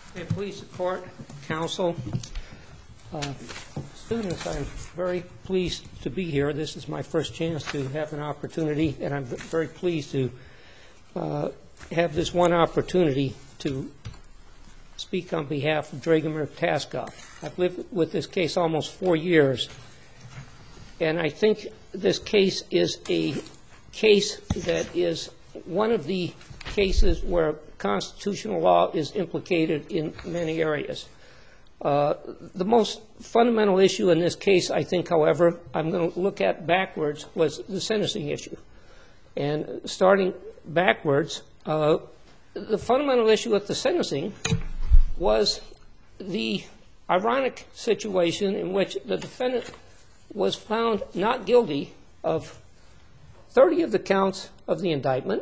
May it please the court, counsel, students, I'm very pleased to be here. This is my first chance to have an opportunity, and I'm very pleased to have this one opportunity to speak on behalf of Dragomir Taskov. I've lived with this case almost 4 years, and I think this case is a case that is one of the cases where constitutional law is implicated in many areas. The most fundamental issue in this case, I think, however, I'm going to look at backwards, was the sentencing issue. And starting backwards, the fundamental issue with the sentencing was the ironic situation in which the defendant was found not guilty of 30 of the counts of the indictment,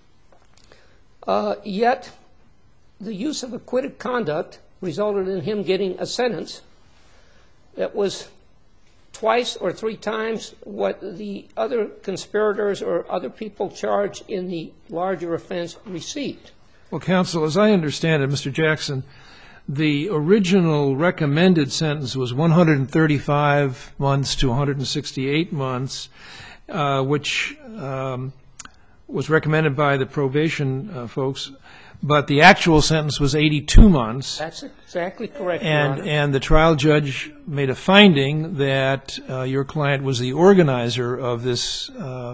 yet the use of acquitted conduct resulted in him getting a sentence that was twice or three times what the other conspirators or other people charged in the larger offense received. Well, counsel, as I understand it, Mr. Jackson, the original recommended sentence was 135 months to 168 months, which was recommended by the probation folks, but the actual sentence was 82 months. That's exactly correct, Your Honor. And the trial judge made a finding that your client was the organizer of this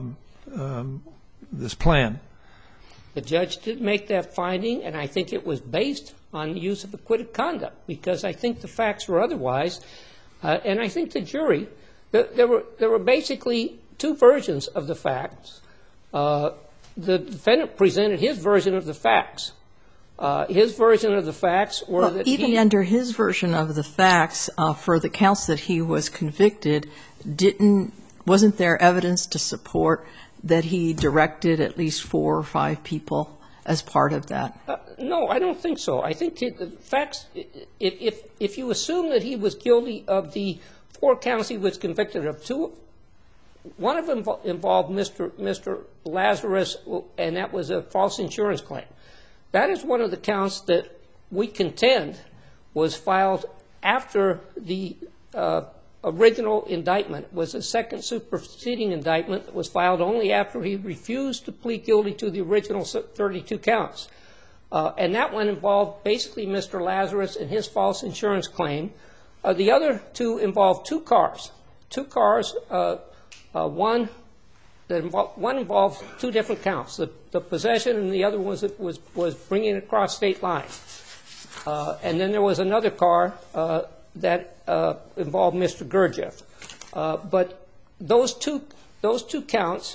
this plan. The judge did make that finding, and I think it was based on the use of acquitted conduct, because I think the facts were otherwise. And I think the jury, there were basically two versions of the facts. The defendant presented his version of the facts. His version of the facts were that even under his version of the facts, for the counts that he was convicted, wasn't there evidence to support that he directed at least 4 or 5 people as part of that? No, I don't think so. I think the facts, if you assume that he was guilty of the 4 counts he was convicted of, one of them involved Mr. Lazarus, and that was a false insurance claim. That is one of the counts that we contend was filed after the original indictment. Was a second superseding indictment that was filed only after he refused to plead guilty to the original 32 counts. And that one involved basically Mr. Lazarus and his false insurance claim. The other two involved 2 cars. 2 cars, one involved 2 different counts, the possession, and the other was bringing it across state lines. And then there was another car that involved Mr. Gurdjieff. But those two counts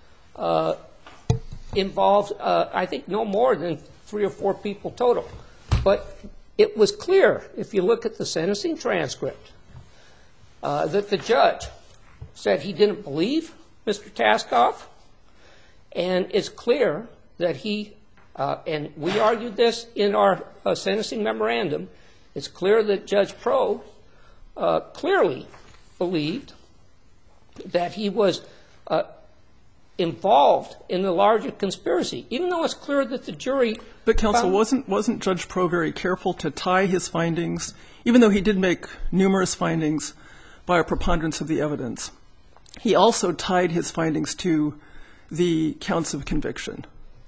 involved, I think, no more than 3 or 4 people total. But it was clear, if you look at the sentencing transcript, that the judge said he didn't believe Mr. Taskov, and it's clear that he, and we argued this in our sentencing memorandum, it's clear that Judge Proh clearly believed that he was involved in the larger conspiracy, even though it's clear that the jury. But counsel, wasn't Judge Proh very careful to tie his findings, even though he did make numerous findings by a preponderance of the evidence? He also tied his findings to the counts of conviction.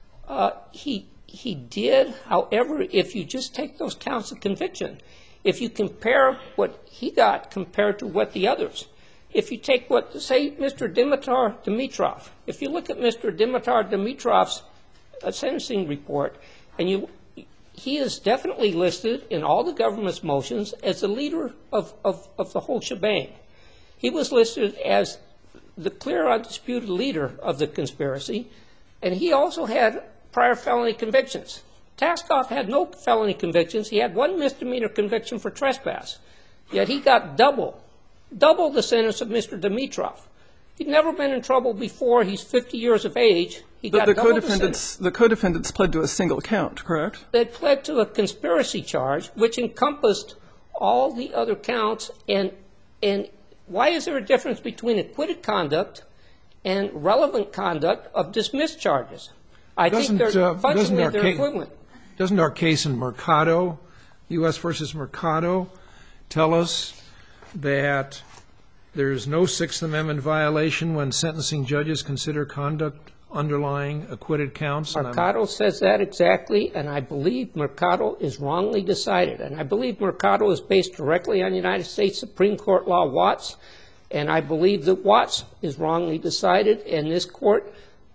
He did. However, if you just take those counts of conviction, if you compare what he got compared to what the others, if you take what, say, Mr. Dimitar Dimitrov, if you look at Mr. Dimitar Dimitrov's sentencing report, and he is definitely listed in all the government's motions as the leader of the whole shebang. He was listed as the clear, undisputed leader of the conspiracy, and he also had prior felony convictions. Taskov had no felony convictions. He had 1 misdemeanor conviction for trespass, yet he got double the sentence of Mr. Dimitrov. He'd never been in trouble before. He's 50 years of age. He got double the sentence. The co-defendants pled to a single count, correct? They pled to a conspiracy charge, which encompassed all the other counts. And why is there a difference between acquitted conduct and relevant conduct of dismissed charges? I think they're functionally they're equivalent. Doesn't our case in Mercado U.S. versus Mercado tell us that there's no Sixth Amendment violation when sentencing judges consider conduct underlying acquitted counts? Mercado says that exactly, and I believe Mercado is wrongly decided. And I believe Mercado is based directly on United States Supreme Court law Watts, and I believe that Watts is wrongly decided, and this court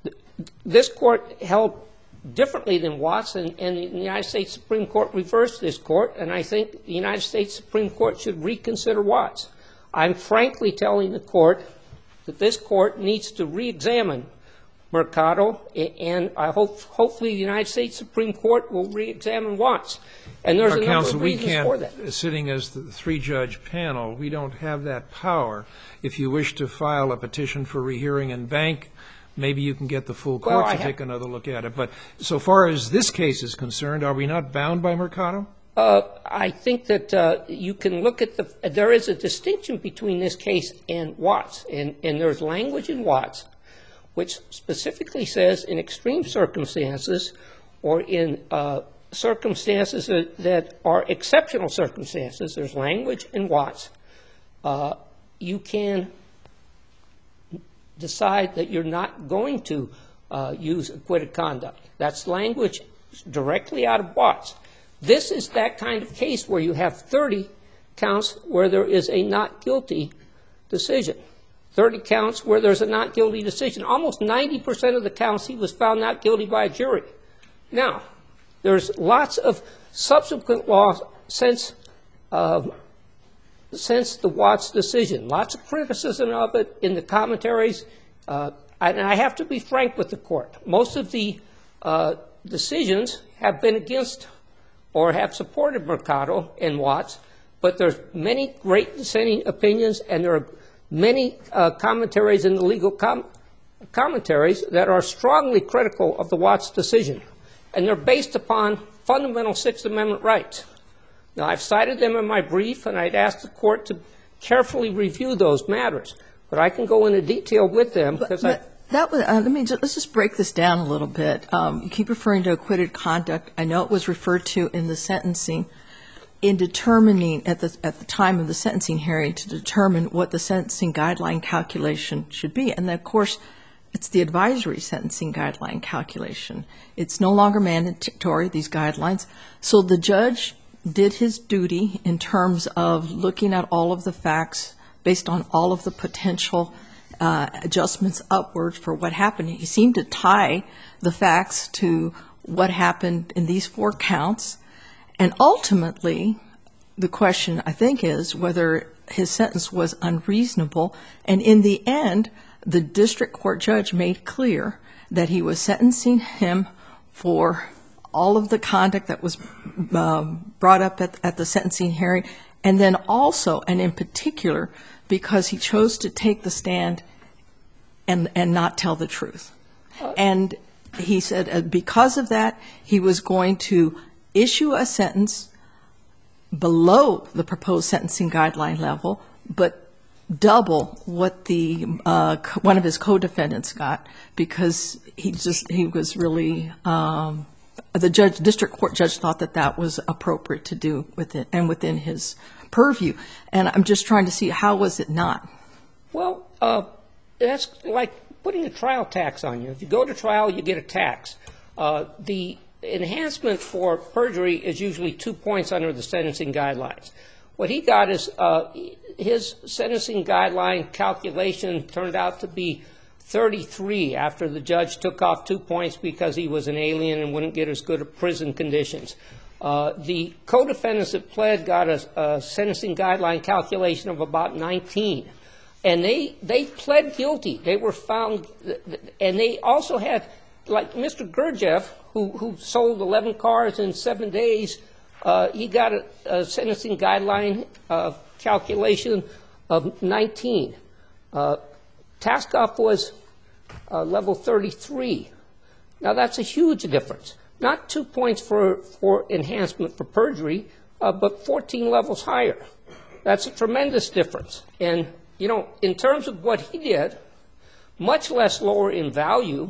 held differently than Watts, and the United States Supreme Court reversed this court, and I think the United States Supreme Court should reconsider Watts. I'm frankly telling the court that this court needs to re-examine Mercado, and I hopefully the United States Supreme Court will re-examine Watts. And there's a number of reasons for that. Sitting as the three-judge panel, we don't have that power. If you wish to file a petition for rehearing in bank, maybe you can get the full court to take another look at it. But so far as this case is concerned, are we not bound by Mercado? I think that you can look at there is a distinction between this case and Watts, and there's language in Watts which specifically says in extreme circumstances or in circumstances that are exceptional circumstances, there's language in Watts, you can decide that you're not going to use acquitted conduct. That's language directly out of Watts. This is that kind of case where you have 30 counts where there is a not guilty decision. 30 counts where there's a not guilty decision. Almost 90% of the counts he was found not guilty by a jury. Now, there's lots of subsequent laws since the Watts decision. Lots of criticism of it in the commentaries. And I have to be frank with the court. Most of the decisions have been against or have supported Mercado and Watts, but there's many great dissenting opinions, and there are many commentaries in the legal commentaries that are strongly critical of the Watts decision, and they're based upon fundamental Sixth Amendment rights. Now, I've cited them in my brief, and I'd ask the court to carefully review those matters, but I can go into detail with them because let's just break this down a little bit. You keep referring to acquitted conduct. I know it was referred to in the sentencing in determining at the time of the sentencing hearing to determine what the sentencing guideline calculation should be. And then, of course, it's the advisory sentencing guideline calculation. It's no longer mandatory, these guidelines. So the judge did his duty in terms of looking at all of the facts based on all of the potential adjustments upward for what happened. He seemed to tie the facts to what happened in these 4 counts. And ultimately, the question, I think, is whether his sentence was unreasonable. And in the end, the district court judge made clear that he was sentencing him for all of the conduct that was brought up at the sentencing hearing, and then also, and in particular, because he chose to take the stand and not tell the truth. And he said because of that, he was going to issue a sentence below the proposed sentencing guideline level, but double what the one of his co-defendants got, because he was really the district court judge thought that was appropriate to do within his purview. And I'm just trying to see, how was it not? Well, that's like putting a trial tax on you. If you go to trial, you get a tax. The enhancement for perjury is usually 2 points under the sentencing guidelines. What he got is his sentencing guideline calculation turned out to be 33 after the judge took off 2 points because he was an alien and wouldn't get as good of prison conditions. The co-defendants that pled got a sentencing guideline calculation of about 19. And they pled guilty. They were found, and they also had, like Mr. Gurdjieff, who sold 11 cars in 7 days, he got a sentencing guideline calculation of 19. Taskoff was level 33. Now, that's a huge difference. Not 2 points for enhancement for perjury, but 14 levels higher. That's a tremendous difference. And, you know, in terms of what he did, much less lower in value,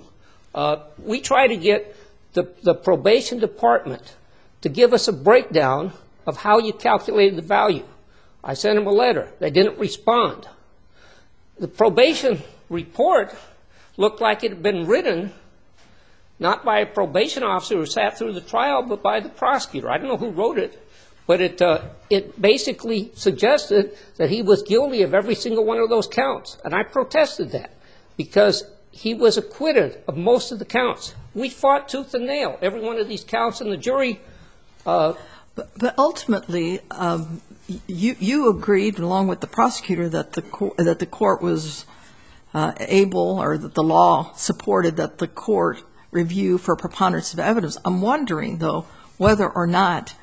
we try to get the probation department to give us a breakdown of how you calculated the value. I sent them a letter. They didn't respond. The probation report looked like it had been written not by a probation officer who sat through the trial, but by the prosecutor. I don't know who wrote it, but it basically suggested that he was guilty of every single one of those counts. And I protested that because he was acquitted of most of the counts. We fought tooth and nail, every one of these counts, and the jury. But ultimately, you agreed, along with the prosecutor, that the court was able, or that the law supported that the court review for preponderance of evidence. I'm wondering, though, whether or not,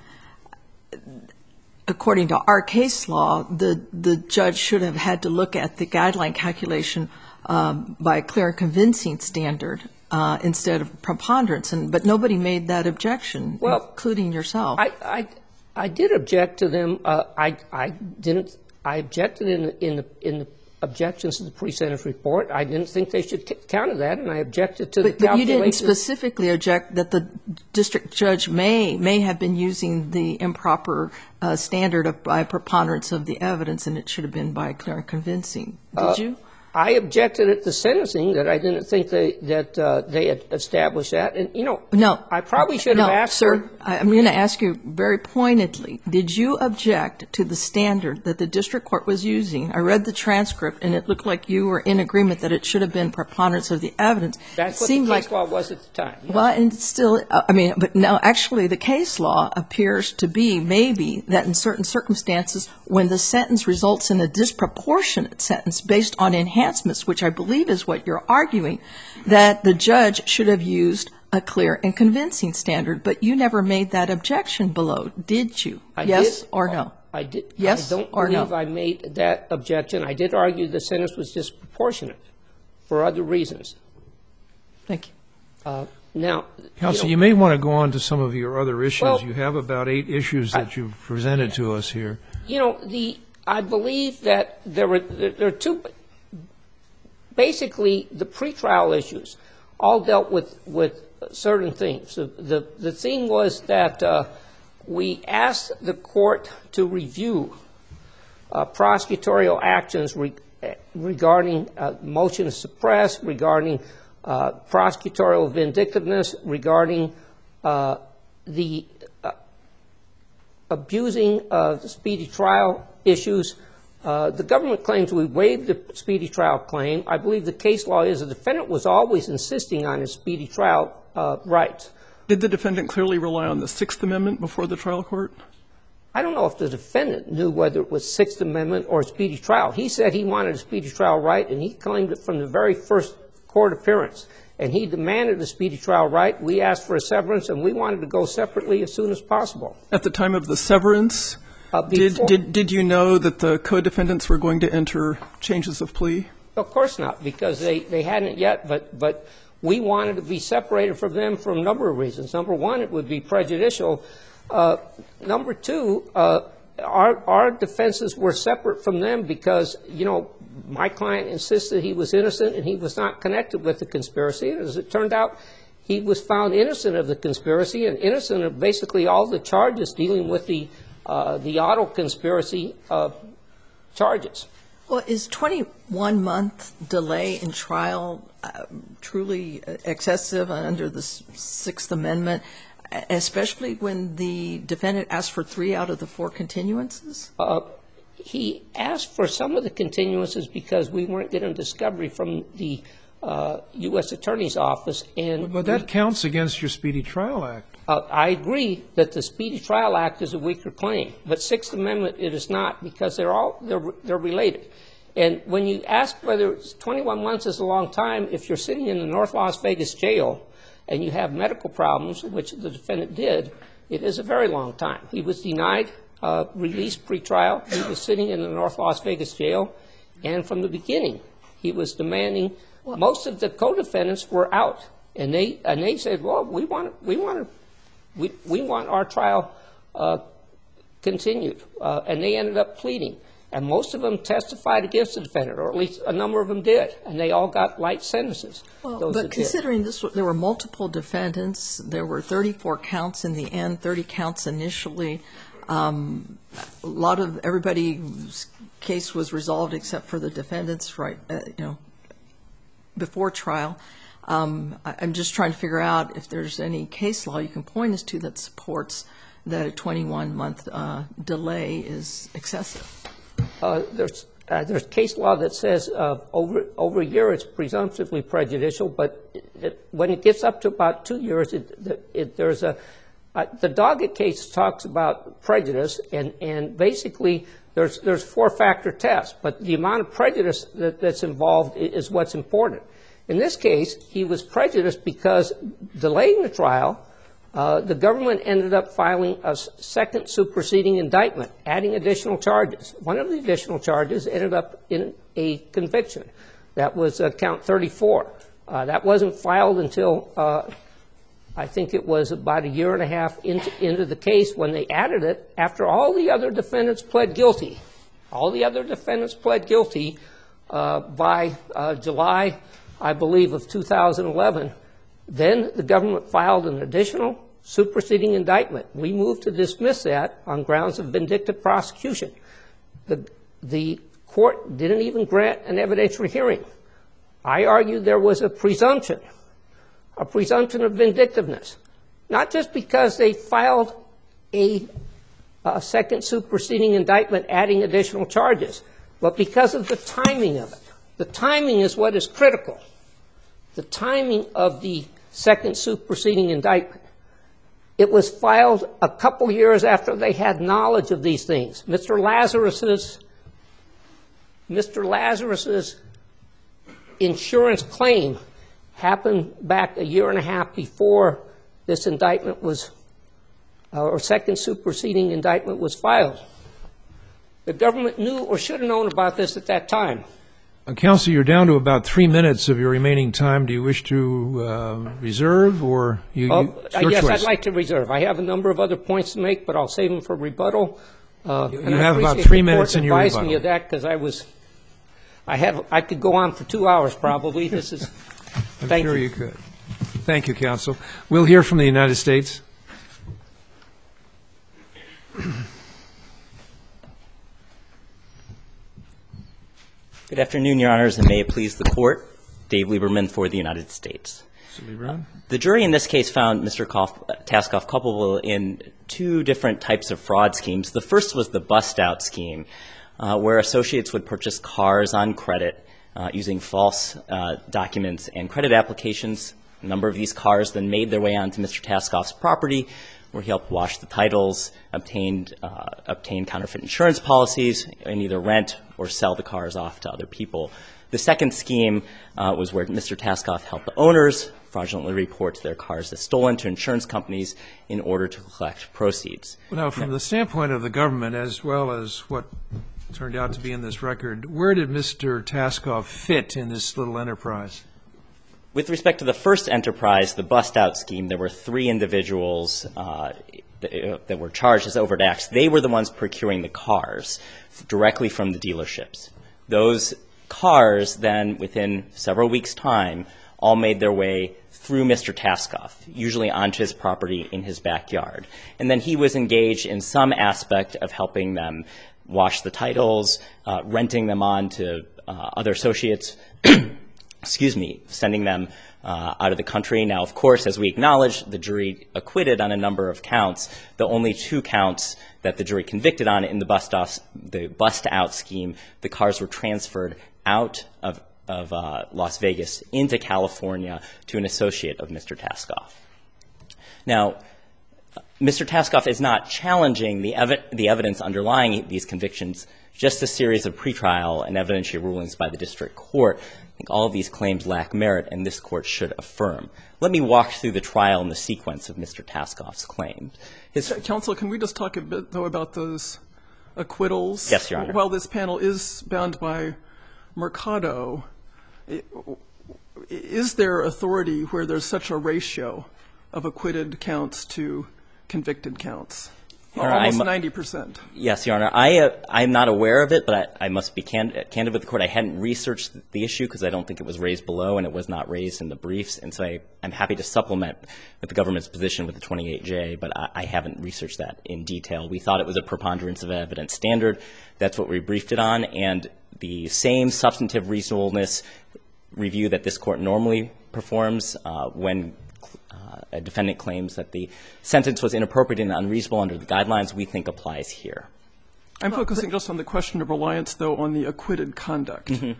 according to our case law, the judge should have had to look at the guideline calculation by a clear and convincing standard instead of preponderance. But nobody made that objection, including yourself. I did object to them. I objected in the objections to the pre-sentence report. I didn't think they should counter that, and I objected to the calculation. But you didn't specifically object that the district judge may have been using the improper standard by preponderance of the evidence, and it should have been by clear and convincing. Did you? I objected at the sentencing that I didn't think they had established that. And, No. I probably should have asked. Sir, I'm going to ask you very pointedly. Did you object to the standard that the district court was using? I read the transcript, and it looked like you were in agreement that it should have been preponderance of the evidence. That's what the case law was at the time. Yes. Well, and still, but now actually the case law appears to be maybe that in certain circumstances when the sentence results in a disproportionate sentence based on enhancements, which I believe is what you're arguing, that the judge should have used a clear and convincing standard. But you never made that objection below, did you? Yes or no? I did. Yes or no? I don't believe I made that objection. I did argue the sentence was disproportionate for other reasons. Thank you. Now, Counsel, you may want to go on to some of your other issues. Well, you have about 8 issues that you've presented to us here. I believe that there are two. Basically, the pretrial issues all dealt with certain things. The thing was that we asked the court to review prosecutorial actions regarding motion to suppress, regarding prosecutorial vindictiveness, regarding the abusing of speedy trial issues. The government claims we waived the speedy trial claim. I believe the case law is the defendant was always insisting on his speedy trial rights. Did the defendant clearly rely on the Sixth Amendment before the trial court? I don't know if the defendant knew whether it was Sixth Amendment or speedy trial. He said he wanted a speedy trial right, and he claimed it from the very first court appearance. And he demanded a speedy trial right. We asked for a severance, and we wanted to go separately as soon as possible. At the time of the severance, did you know that the co-defendants were going to enter changes of plea? Of course not, because they hadn't yet, but we wanted to be separated from them for a number of reasons. Number one, it would be prejudicial. Number two, our defenses were separate from them because, my client insisted he was innocent and he was not connected with the conspiracy. And as it turned out, he was found innocent of the conspiracy and innocent of basically all the charges dealing with the auto conspiracy charges. Well, is 21-month delay in trial truly excessive under the Sixth Amendment, especially when the defendant asked for 3 out of the 4 continuances? He asked for some of the continuances because we weren't getting discovery from the U.S. Attorney's Office. But that counts against your Speedy Trial Act. I agree that the Speedy Trial Act is a weaker claim, but Sixth Amendment it is not because they're related. And when you ask whether 21 months is a long time, if you're sitting in the North Las Vegas jail and you have medical problems, which the defendant did, it is a very long time. He was denied release pretrial. He was sitting in the North Las Vegas jail, and from the beginning, he was demanding. Most of the co-defendants were out, and they said, "Well, we want our trial continued," and they ended up pleading. And most of them testified against the defendant, or at least a number of them did, and they all got light sentences. Well, but considering this, there were multiple defendants, there were 34 counts in the end, 30 counts initially. A lot of everybody's case was resolved except for the defendants, right, before trial. I'm just trying to figure out if there's any case law you can point us to that supports that a 21-month delay is excessive. There's case law that says over a year it's presumptively prejudicial, but when it gets up to about 2 years, there's the Doggett case talks about prejudice, and basically there's 4-factor test, but the amount of prejudice that's involved is what's important. In this case, he was prejudiced because delaying the trial, the government ended up filing a second superseding indictment, adding additional charges. One of the additional charges ended up in a conviction. That was count 34. That wasn't filed until I think it was about a year and a half into the case when they added it after all the other defendants pled guilty. All the other defendants pled guilty by July, I believe, of 2011. Then the government filed an additional superseding indictment. We moved to dismiss that on grounds of vindictive prosecution. The court didn't even grant an evidentiary hearing. I argued there was a presumption of vindictiveness, not just because they filed a second superseding indictment adding additional charges, but because of the timing of it. The timing is what is critical. The timing of the second superseding indictment. It was filed a couple years after they had knowledge of these things. Mr. Lazarus's insurance claim happened back a year and a half before this indictment was, or second superseding indictment was filed. The government knew or should have known about this at that time. Counsel, you're down to about 3 minutes of your remaining time. Do you wish to reserve, or your yes, choice? I'd like to reserve. I have a number of other points to make, but I'll save them for rebuttal. You have about 3 minutes in your rebuttal. Advised me of that because I could go on for 2 hours probably. This is. I'm sure you could. Thank you, counsel. We'll hear from the United States. Good afternoon, Your Honors, and may it please the Court. Dave Lieberman for the United States. Mr. Lieberman. The jury in this case found Mr. Taskoff culpable in 2 different types of fraud schemes. The first was the bust-out scheme, where associates would purchase cars on credit using false documents and credit applications. A number of these cars then made their way onto Mr. Taskoff's property, where he helped wash the titles, obtain counterfeit insurance policies, and either rent or sell the cars off to other people. The second scheme was where Mr. Taskoff helped the owners fraudulently report their cars as stolen to insurance companies in order to collect proceeds. Now, from the standpoint of the government, as well as what turned out to be in this record, where did Mr. Taskoff fit in this little enterprise? With respect to the first enterprise, the bust-out scheme, there were 3 individuals that were charged as overt acts. They were the ones procuring the cars directly from the dealerships. Those cars then, within several weeks' time, all made their way through Mr. Taskoff, usually onto his property in his backyard. And then he was engaged in some aspect of helping them wash the titles, renting them on to other associates, sending them out of the country. Now, of course, as we acknowledge, the jury acquitted on a number of counts. The only 2 counts that the jury convicted on in the bust-out scheme, the cars were transferred out of Las Vegas into California to an associate of Mr. Taskoff. Now, Mr. Taskoff is not challenging the evidence underlying these convictions, just a series of pretrial and evidentiary rulings by the district court. I think all of these claims lack merit, and this court should affirm. Let me walk through the trial and the sequence of Mr. Taskoff's claims. Counsel, can we just talk a bit, though, about those acquittals? Yes, Your Honor. While this panel is bound by Mercado, is there authority where there's such a ratio of acquitted counts to convicted counts? Almost 90%. Yes, Your Honor. I'm not aware of it, but I must be candid with the Court. I hadn't researched the issue because I don't think it was raised below and it was not raised in the briefs. And so I'm happy to supplement with the government's position with the 28J, but I haven't researched that in detail. We thought it was a preponderance of evidence standard. That's what we briefed it on. And the same substantive reasonableness review that this Court normally performs when a defendant claims that the sentence was inappropriate and unreasonable under the guidelines, we think applies here. I'm focusing just on the question of reliance, though, on the acquitted conduct. Mm-hmm.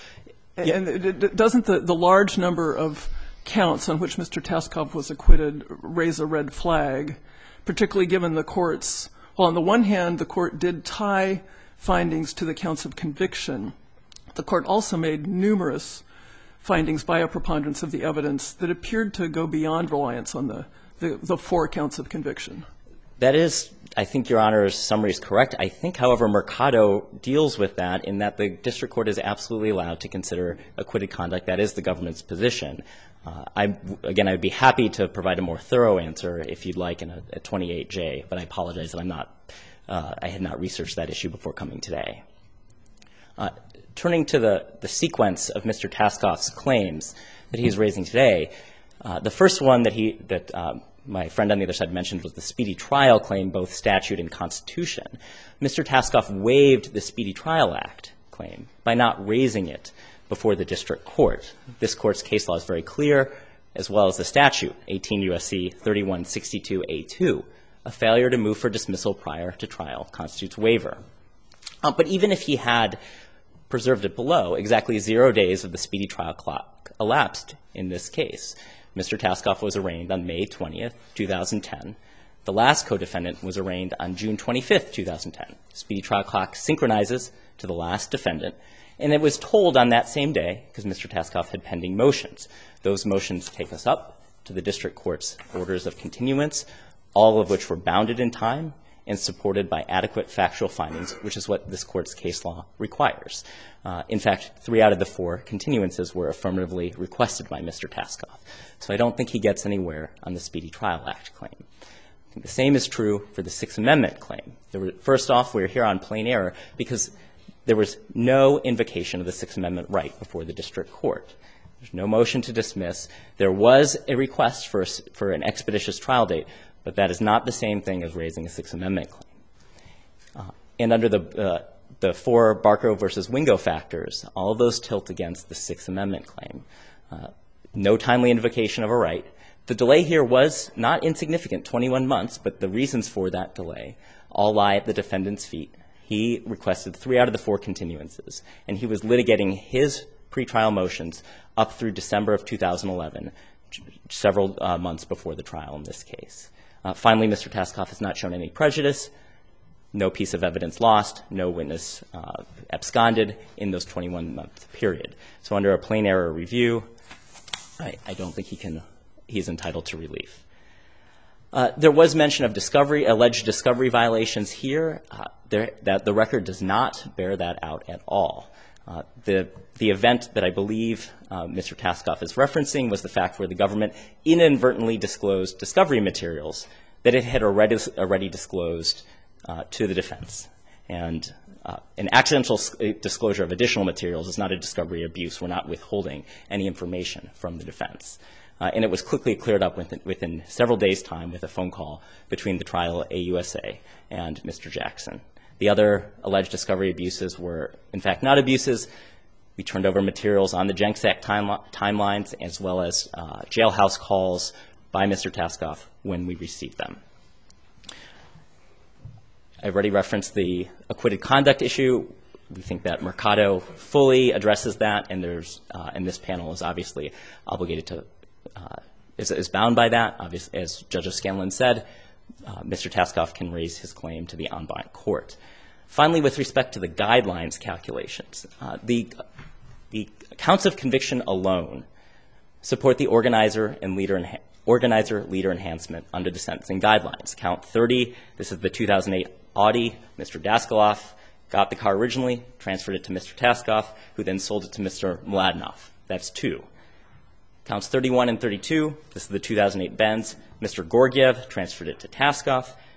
And doesn't the large number of counts on which Mr. Taskov was acquitted raise a red flag, particularly given the Court's, well, on the one hand, the Court did tie findings to the counts of conviction. The Court also made numerous findings by a preponderance of the evidence that appeared to go beyond reliance on the 4 counts of conviction. That is, I think Your Honor's summary is correct. I think, however, Mercado deals with that in that the district court is absolutely allowed to consider acquitted conduct. That is the government's position. Again, I'd be happy to provide a more thorough answer if you'd like in a 28J, but I apologize that I had not researched that issue before coming today. Turning to the sequence of Mr. Taskov's claims that he's raising today, the first one that my friend on the other side mentioned was the speedy trial claim, both statute and constitution. Mr. Taskov waived the Speedy Trial Act claim by not raising it before the district court. This Court's case law is very clear, as well as the statute, 18 U.S.C. 3162A2. A failure to move for dismissal prior to trial constitutes waiver. But even if he had preserved it below, exactly 0 days of the speedy trial clock elapsed in this case. Mr. Taskov was arraigned on May 20th, 2010. The last co-defendant was arraigned on June 25th, 2010. Speedy trial clock synchronizes to the last defendant, and it was told on that same day, because Mr. Taskov had pending motions. Those motions take us up to the district court's orders of continuance, all of which were bounded in time and supported by adequate factual findings, which is what this Court's case law requires. In fact, 3 out of the 4 continuances were affirmatively requested by Mr. Taskov. So I don't think he gets anywhere on the Speedy Trial Act claim. I think the same is true for the Sixth Amendment claim. First off, we're here on plain error because there was no invocation of the Sixth Amendment right before the district court. There's no motion to dismiss. There was a request for an expeditious trial date, but that is not the same thing as raising a Sixth Amendment claim. And under the 4 Barker versus Wingo factors, all of those tilt against the Sixth Amendment claim. No timely invocation of a right. The delay here was not insignificant, 21 months, but the reasons for that delay all lie at the defendant's feet. He requested 3 out of the 4 continuances, and he was litigating his pretrial motions up through December of 2011, several months before the trial in this case. Finally, Mr. Taskov has not shown any prejudice, no piece of evidence lost, no witness absconded in those 21-month period. So under a plain error review, I don't think he's entitled to relief. There was mention of alleged discovery violations here. That the record does not bear that out at all. The event that I believe Mr. Taskov is referencing was the fact where the government inadvertently disclosed discovery materials that it had already disclosed to the defense. And an accidental disclosure of additional materials is not a discovery abuse. We're not withholding any information from the defense. And it was quickly cleared up within several days' time with a phone call between the trial AUSA and Mr. Jackson. The other alleged discovery abuses were, in fact, not abuses. We turned over materials on the Jenks Act timelines as well as jailhouse calls by Mr. Taskov when we received them. I've already referenced the acquitted conduct issue. We think that Mercado fully addresses that, and this panel is obviously obligated to is bound by that. Obviously, as Judge O'Scanlan said, Mr. Taskov can raise his claim to the en banc court. Finally, with respect to the guidelines calculations, the counts of conviction alone support the organizer leader enhancement under the sentencing guidelines. Count 30, this is the 2008 Audi. Mr. Daskaloff got the car originally, transferred it to Mr. Taskov, who then sold it to Mr. Mladenov. That's 2. Counts 31 and 32, this is the 2008 Benz. Mr. Gorgiev transferred it to Taskov.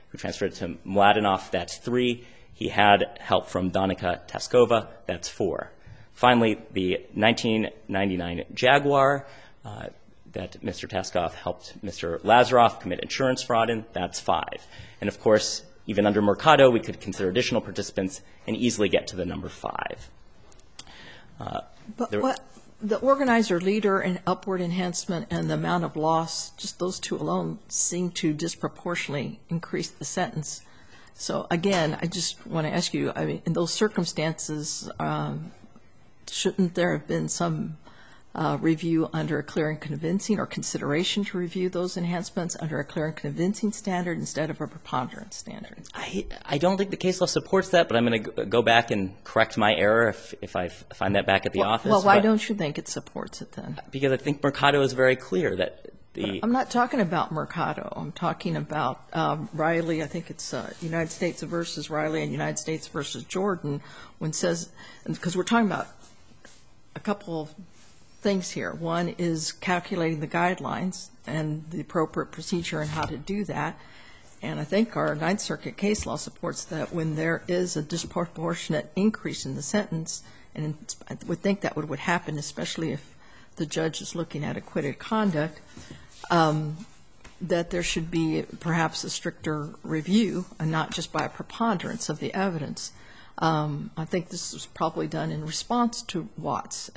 who transferred it to Mladenov. That's 3. He had help from Danica Taskova. That's 4. Finally, the 1999 Jaguar that Mr. Taskov helped Mr. Lazaroff commit insurance fraud in, that's 5. And, of course, even under Mercado, we could consider additional participants and easily get to the number 5. But the organizer, leader, and upward enhancement and the amount of loss, just those 2 alone seem to disproportionately increase the sentence. So, again, I just want to ask you, I mean, in those circumstances, shouldn't there have been some review under a clear and convincing, or consideration to review those enhancements under a clear and convincing standard instead of a preponderance standard? I don't think the case law supports that, but I'm going to go back and correct my error if I find that back at the office. Well, why don't you think it supports it then? Because I think Mercado is very clear that I'm not talking about Mercado. I'm talking about Riley. I think it's United States versus Riley and United States versus Jordan, when it says, because we're talking about a couple of things here. One is calculating the guidelines and the appropriate procedure and how to do that. And I think our Ninth Circuit case law supports that when there is a disproportionate increase in the sentence, and I would think that would happen, especially if the judge is looking at acquitted conduct, that there should be perhaps a stricter review and not just by a preponderance of the evidence. I think this was probably done in response to Watts.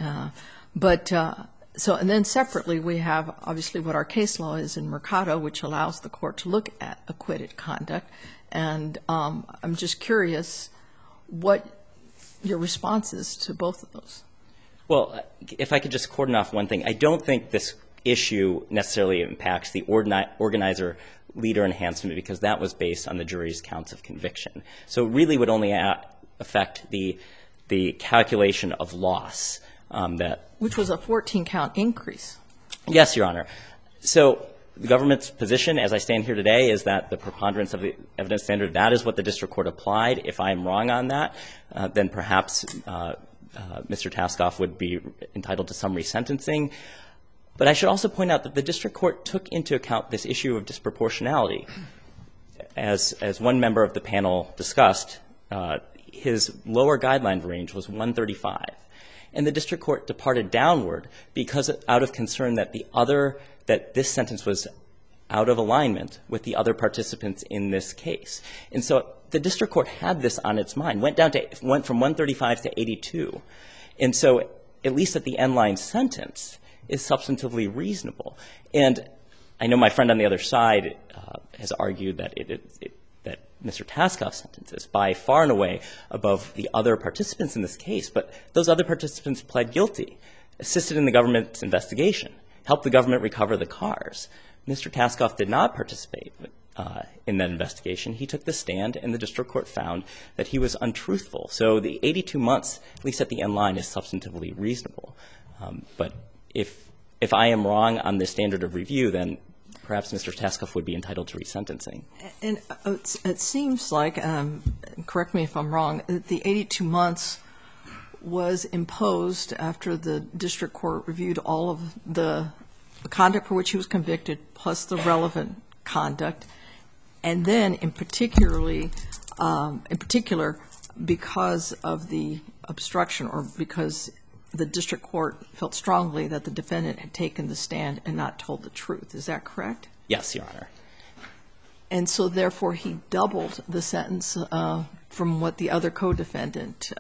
And then separately, we have obviously what our case law is in Mercado, which allows the court to look at acquitted conduct. And I'm just curious what your response is to both of those. Well, if I could just cordon off one thing, I don't think this issue necessarily impacts the organizer leader enhancement, because that was based on the jury's counts of conviction. So it really would only affect the calculation of loss. Which was a 14-count increase. Yes, Your Honor. So the government's position, as I stand here today, is that the preponderance of the evidence standard, that is what the district court applied. If I am wrong on that, then perhaps Mr. Taskoff would be entitled to some resentencing. But I should also point out that the district court took into account this issue of disproportionality. As one member of the panel discussed, his lower guideline range was 135. And the district court departed downward because out of concern that that this sentence was out of alignment with the other participants in this case. And so the district court had this on its mind, went from 135 to 82. And so at least at the end line sentence is substantively reasonable. And I know my friend on the other side has argued that that Mr. Taskoff's sentence is by far and away above the other participants in this case. But those other participants pled guilty, assisted in the government's investigation, helped the government recover the cars. Mr. Taskoff did not participate in that investigation. He took the stand, and the district court found that he was untruthful. So the 82 months, at least at the end line, is substantively reasonable. But if I am wrong on the standard of review, then perhaps Mr. Taskoff would be entitled to resentencing. And it seems like, correct me if I'm wrong, the 82 months was imposed after the district court reviewed all of the conduct for which he was convicted, plus the relevant conduct, and then in particular, because of the obstruction, or because the district court felt strongly that the defendant had taken the stand and not told the truth. Is that correct? Yes, Your Honor. And so, therefore, he doubled the sentence from what the other co-defendant,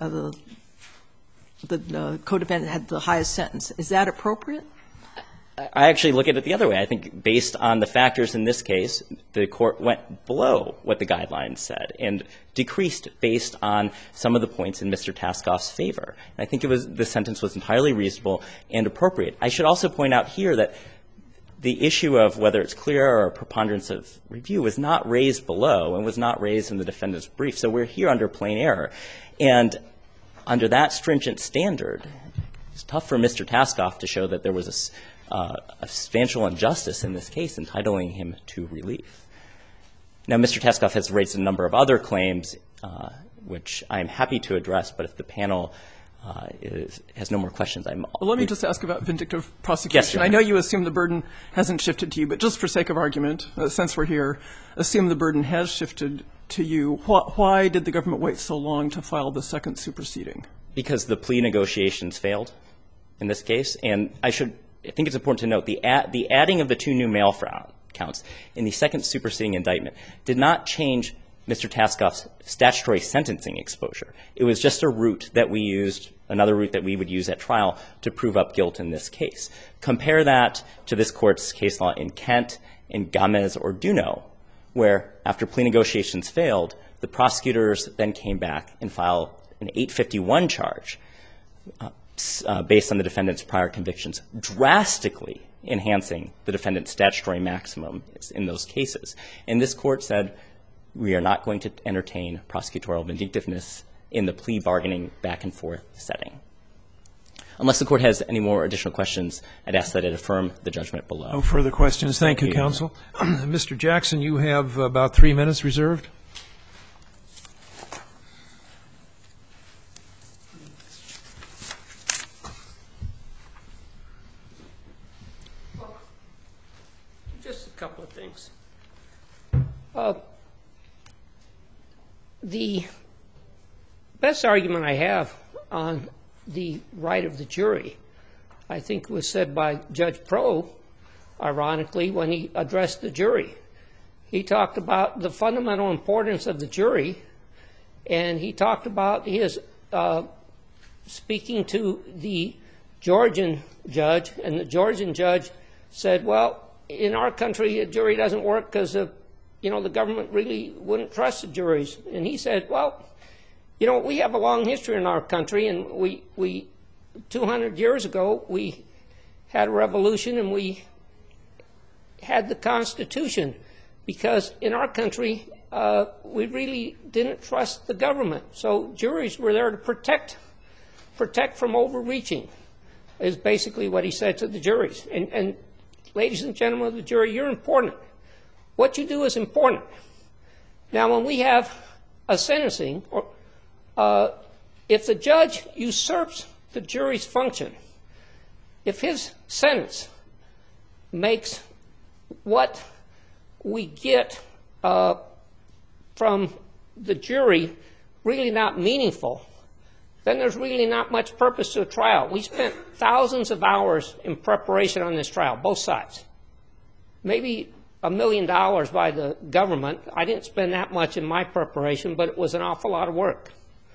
the co-defendant had the highest sentence. Is that appropriate? I actually look at it the other way. I think based on the factors in this case, the court went below what the guidelines said and decreased based on some of the points in Mr. Taskoff's favor. And I think the sentence was entirely reasonable and appropriate. I should also point out here that the issue of whether it's clear or a preponderance of review was not raised below and was not raised in the defendant's brief. So we're here under plain error. And under that stringent standard, it's tough for Mr. Taskoff to show that there was a substantial injustice in this case entitling him to relief. Now, Mr. Taskoff has raised a number of other claims, which I am happy to address, but if the panel has no more questions, Well, let me just ask about vindictive prosecution. Yes, Your Honor. I know you assume the burden hasn't shifted to you, but just for sake of argument, since we're here, assume the burden has shifted to you. Why did the government wait so long to file the second superseding? Because the plea negotiations failed in this case. And I think it's important to note the adding of the 2 new mail fraud counts in the second superseding indictment did not change Mr. Tascoff's statutory sentencing exposure. It was just a route that we used, another route that we would use at trial to prove up guilt in this case. Compare that to this Court's case law in Kent, in Gomez, or Duno, where after plea negotiations failed, the prosecutors then came back and filed an 851 charge based on the defendant's prior convictions, drastically enhancing the defendant's statutory maximum in those cases. And this Court said, we are not going to entertain prosecutorial vindictiveness in the plea bargaining back and forth setting. Unless the Court has any more additional questions, I'd ask that it affirm the judgment below. No further questions. Thank you, counsel. Mr. Jackson, you have about 3 minutes reserved. Just a couple of things. The best argument I have on the right of the jury, I think, was said by Judge Proh, ironically, when he addressed the jury. He talked about the fundamental importance of the jury, and he talked about his speaking to the Georgian judge, and the Georgian judge said, well, in our country, a jury doesn't work because the government really wouldn't trust the juries. And he said, well, we have a long history in our country, and we 200 years ago, we had a revolution and we had the Constitution because in our country, we really didn't trust the government. So juries were there to protect from overreaching, is basically what he said to the juries. And ladies and gentlemen of the jury, you're important. What you do is important. Now, when we have a sentencing, if the judge usurps the jury's function, if his sentence makes what we get from the jury really not meaningful, then there's really not much purpose to a trial. We spent thousands of hours in preparation on this trial, both sides. Maybe $1 million by the government. I didn't spend that much in my preparation, but it was an awful lot of work.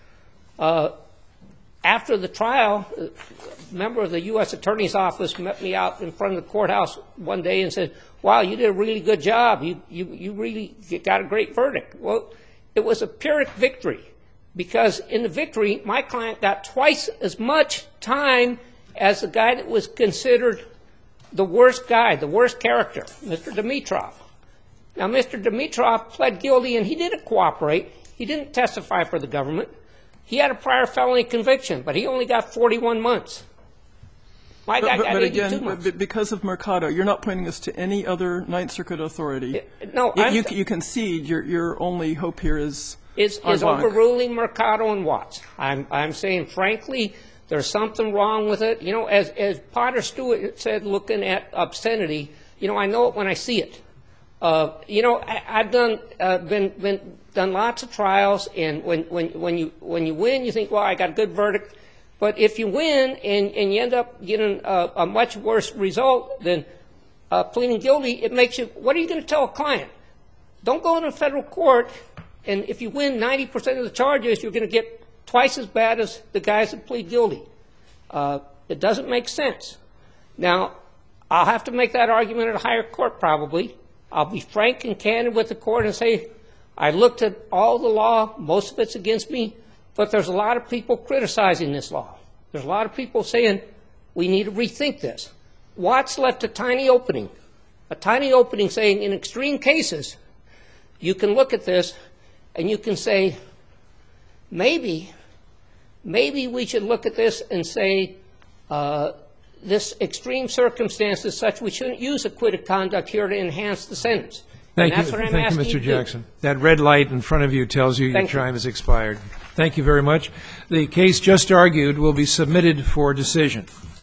After the trial, a member of the U.S. Attorney's Office met me out in front of the courthouse one day and said, wow, you did a really good job. You really got a great verdict. Well, it was a Pyrrhic victory because in the victory, my client got twice as much time as the guy that was considered the worst guy, the worst character, Mr. Dimitrov. Now, Mr. Dimitrov pled guilty, and he didn't cooperate. He didn't testify for the government. He had a prior felony conviction, but he only got 41 months. My guy got 82 months. But because of Mercado, you're not pointing us to any other Ninth Circuit authority. No, you concede your only hope here is overruling Mercado and Watts. I'm saying, frankly, there's something wrong with it. As Potter Stewart said, looking at obscenity, I know it when I see it. I've done lots of trials, and when you win, you think, well, I got a good verdict. But if you win and you end up getting a much worse result than pleading guilty, it makes you, what are you going to tell a client? Don't go into federal court, and if you win 90% of the charges, you're going to get twice as bad as the guys that plead guilty. It doesn't make sense. Now, I'll have to make that argument at a higher court probably. I'll be frank and candid with the court and say, I looked at all the law, most of it's against me, but there's a lot of people criticizing this law. There's a lot of people saying, we need to rethink this. Watts left a tiny opening saying in extreme cases, you can look at this and you can say, maybe we should look at this and say, this extreme circumstance is such we shouldn't use acquitted conduct here to enhance the sentence. Thank you, that's what I'm thank you, asking you Mr. to do. Jackson. That red light in front of you tells you your Thank you. time has expired. Thank you very much. The case just argued will be submitted for decision.